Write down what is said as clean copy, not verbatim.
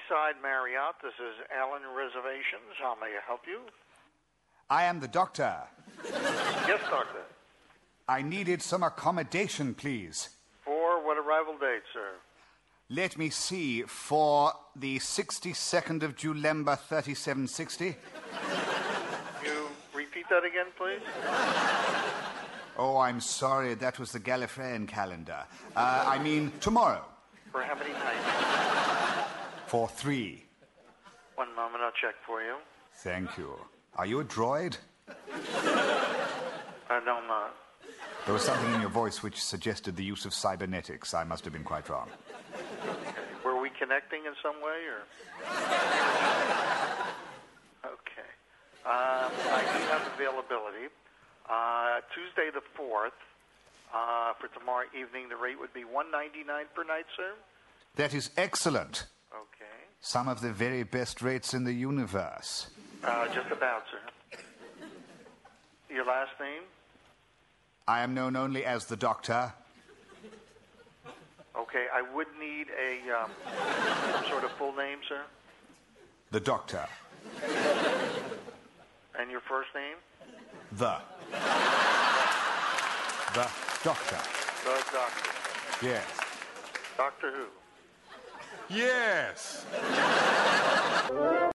Seaside Marriott. This is Alan Reservations. How may I help you? I am the doctor. Yes, doctor. I needed some accommodation, please. For what arrival date, sir? Let me see. For the 62nd of Julember, 3760. You repeat that again, please? Oh, I'm sorry. That was the Gallifreyan calendar. I mean, tomorrow. For how many nights? For 3. One moment, I'll check for you. Thank you. Are you a droid? No, I'm not. There was something in your voice which suggested the use of cybernetics. I must have been quite wrong. Okay. Were we connecting in some way, or? Okay. I do have availability. Tuesday the 4th, for tomorrow evening, the rate would be $199 per night, sir. That is excellent. Okay. Some of the very best rates in the universe. Just about, sir. Your last name? I am known only as the doctor. Okay, I would need some sort of full name, sir. The doctor. And your first name? The doctor. The doctor. Yes. Doctor who? Yes.